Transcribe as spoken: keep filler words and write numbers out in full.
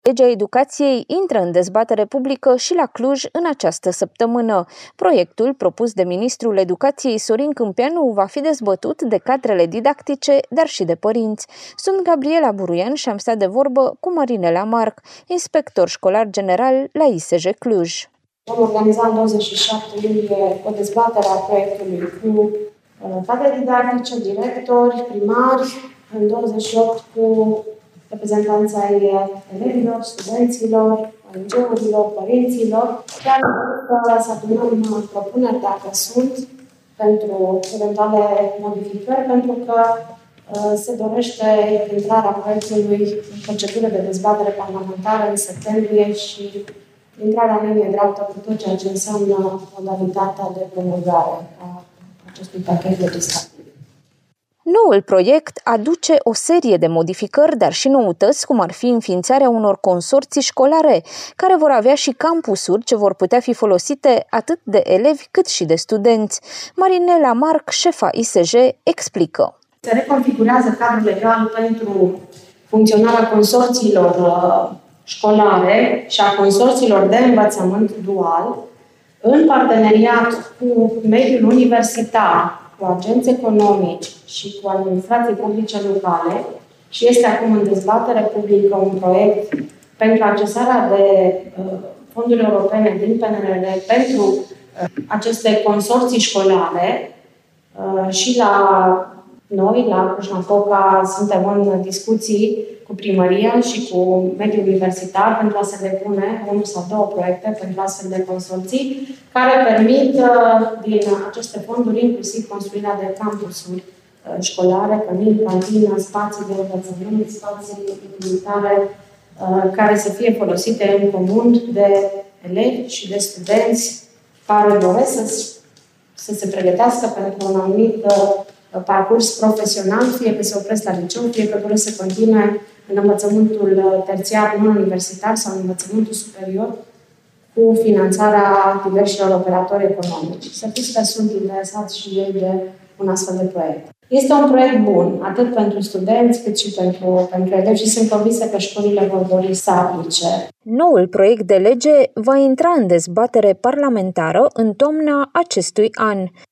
Legea educației intră în dezbatere publică și la Cluj în această săptămână. Proiectul propus de ministrul educației Sorin Câmpeanu va fi dezbătut de cadrele didactice, dar și de părinți. Sunt Gabriela Buruian și am stat de vorbă cu Marinela Marc, inspector școlar general la I S J Cluj. Vom organiza în douăzeci și șapte iulie o dezbatere a proiectului cu cadre didactice, directori, primari, în douăzeci și opt cu reprezentanța ai elevilor, studenților, O N G-urilor, părinților, chiar să adunăm propuneri, dacă sunt, pentru eventuale modificări, pentru că se dorește intrarea proiectului în procedură de dezbatere parlamentară în septembrie și intrarea în linie dreaptă cu tot ceea ce înseamnă modalitatea de promulgare a acestui pachet legislativ. Noul proiect aduce o serie de modificări, dar și noutăți, cum ar fi înființarea unor consorții școlare, care vor avea și campusuri ce vor putea fi folosite atât de elevi cât și de studenți. Marinela Marc, șefa I S J, explică. Se reconfigurează cadrul legal pentru funcționarea consorțiilor școlare și a consorțiilor de învățământ dual, în parteneriat cu mediul universitar, cu agenți economici și cu administrații publice locale, și este acum în dezbatere publică un proiect pentru accesarea de uh, fonduri europene din P N R R pentru uh, aceste consorții școlare uh, și la noi, la Cluj-Napoca, suntem în discuții cu primăria și cu mediul universitar pentru a se depune unul sau două proiecte pentru astfel de consorții care permit din aceste fonduri inclusiv construirea de campusuri școlare, cămini, cantină, spații de învățământ, spații utilitare care să fie folosite în comun de elevi și de studenți care doresc să, să se pregătească pentru un anumit parcurs profesional, fie că se opresc la liceu, fie că doresc să continue în învățământul terțiar, non-universitar sau în învățământul superior, cu finanțarea diversilor operatori economici. Să fiți că sunt interesați și ei de un astfel de proiect. Este un proiect bun, atât pentru studenți, cât și pentru, pentru elevi și sunt convinsă că școlile vor dori să aplice. Noul proiect de lege va intra în dezbatere parlamentară în toamna acestui an.